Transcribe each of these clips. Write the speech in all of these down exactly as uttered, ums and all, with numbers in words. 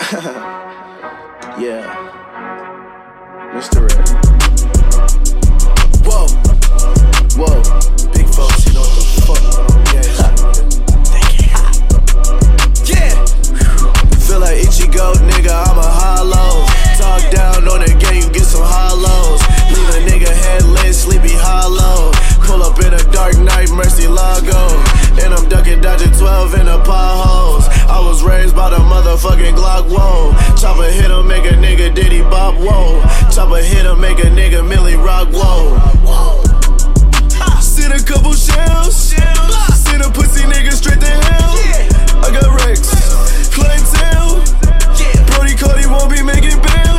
Yeah, Mister Red. Whoa, whoa, big folks, you know what the fuck? Yeah, yeah. Feel like Ichigo, nigga, I'm a hollow. Talk down on the game, you get some hollows. Leave a nigga headless, sleepy hollow. Pull up in a dark night, Mercy Lago. And I'm ducking, dodging twelve in the potholes. I was raised by the motherfucking Glock, whoa. Chopper hit him, make a nigga Diddy Bop, whoa. Chopper hit him, make a nigga Millie Rock, whoa. Send a couple shells. Send a pussy nigga straight to hell. I got Rex, clientele. Brody Cody won't be making bail.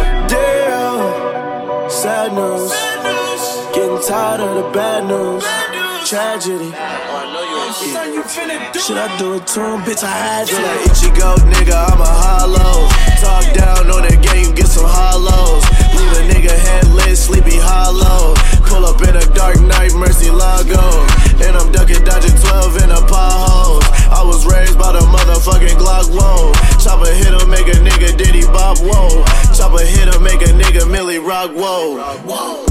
Damn, sad news. Getting tired of the bad news. Tragedy. Should I do it to him? Bitch, I had to. Like Ichigo, nigga, I'm a hollow. Talk down on the game, get some hollows. Leave a nigga headless, sleepy hollow. Pull up in a dark night, Mercy Lago. And I'm ducking, dodging twelve in the potholes. I was raised by the motherfucking Glock, whoa. Chopper hit him, make a nigga Diddy Bop, whoa. Chopper hit him, make a nigga Millie Rock, whoa.